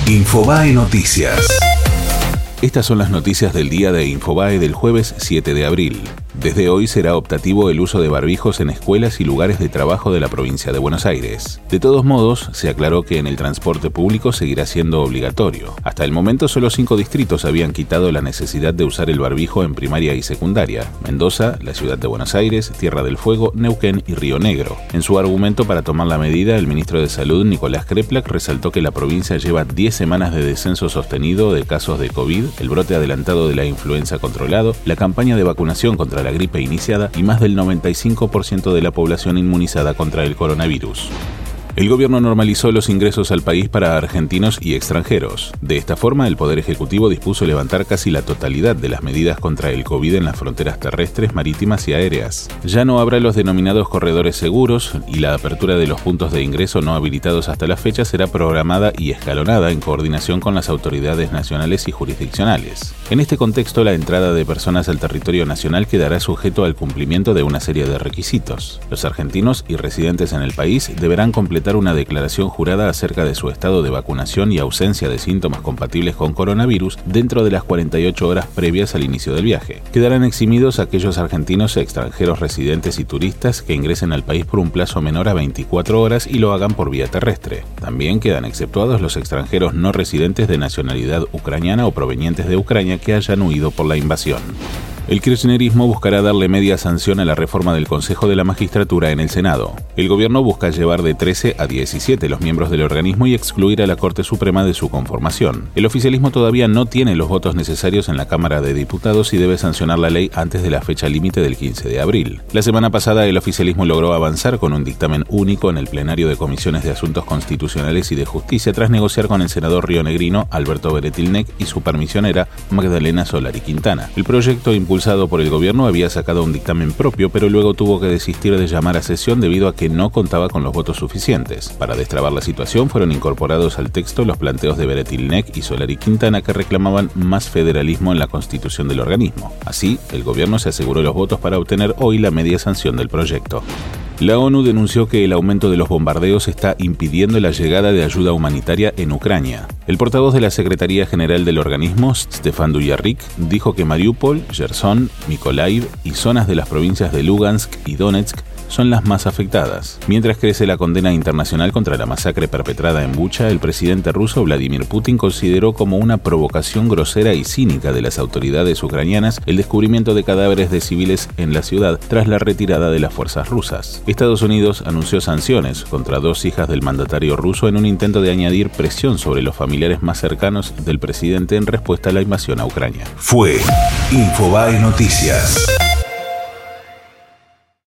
Infobae Noticias. Estas son las noticias del día de Infobae del jueves 7 de abril. Desde hoy será optativo el uso de barbijos en escuelas y lugares de trabajo de la provincia de Buenos Aires. De todos modos, se aclaró que en el transporte público seguirá siendo obligatorio. Hasta el momento, solo 5 distritos habían quitado la necesidad de usar el barbijo en primaria y secundaria: Mendoza, la ciudad de Buenos Aires, Tierra del Fuego, Neuquén y Río Negro. En su argumento para tomar la medida, el ministro de Salud, Nicolás Kreplak, resaltó que la provincia lleva 10 semanas de descenso sostenido de casos de COVID, el brote adelantado de la influenza controlado, la campaña de vacunación contra la gripe iniciada y más del 95% de la población inmunizada contra el coronavirus. El gobierno normalizó los ingresos al país para argentinos y extranjeros. De esta forma, el Poder Ejecutivo dispuso levantar casi la totalidad de las medidas contra el COVID en las fronteras terrestres, marítimas y aéreas. Ya no habrá los denominados corredores seguros y la apertura de los puntos de ingreso no habilitados hasta la fecha será programada y escalonada en coordinación con las autoridades nacionales y jurisdiccionales. En este contexto, la entrada de personas al territorio nacional quedará sujeto al cumplimiento de una serie de requisitos. Los argentinos y residentes en el país deberán completar una declaración jurada acerca de su estado de vacunación y ausencia de síntomas compatibles con coronavirus dentro de las 48 horas previas al inicio del viaje. Quedarán eximidos aquellos argentinos, extranjeros residentes y turistas que ingresen al país por un plazo menor a 24 horas y lo hagan por vía terrestre. También quedan exceptuados los extranjeros no residentes de nacionalidad ucraniana o provenientes de Ucrania que hayan huido por la invasión. El kirchnerismo buscará darle media sanción a la reforma del Consejo de la Magistratura en el Senado. El gobierno busca llevar de 13 a 17 los miembros del organismo y excluir a la Corte Suprema de su conformación. El oficialismo todavía no tiene los votos necesarios en la Cámara de Diputados y debe sancionar la ley antes de la fecha límite del 15 de abril. La semana pasada, el oficialismo logró avanzar con un dictamen único en el plenario de Comisiones de Asuntos Constitucionales y de Justicia tras negociar con el senador rionegrino Alberto Beretilnec y su permisionera Magdalena Solari Quintana. El proyecto impulsado por el gobierno había sacado un dictamen propio, pero luego tuvo que desistir de llamar a sesión debido a que no contaba con los votos suficientes. Para destrabar la situación, fueron incorporados al texto los planteos de Beretilnec y Solari Quintana que reclamaban más federalismo en la constitución del organismo. Así, el gobierno se aseguró los votos para obtener hoy la media sanción del proyecto. La ONU denunció que el aumento de los bombardeos está impidiendo la llegada de ayuda humanitaria en Ucrania. El portavoz de la Secretaría General del organismo, Stefan Dujarric, dijo que Mariupol, Gerson, Mykolaiv y zonas de las provincias de Lugansk y Donetsk son las más afectadas. Mientras crece la condena internacional contra la masacre perpetrada en Bucha, el presidente ruso Vladimir Putin consideró como una provocación grosera y cínica de las autoridades ucranianas el descubrimiento de cadáveres de civiles en la ciudad tras la retirada de las fuerzas rusas. Estados Unidos anunció sanciones contra 2 hijas del mandatario ruso en un intento de añadir presión sobre los familiares más cercanos del presidente en respuesta a la invasión a Ucrania. Fue Infobae Noticias.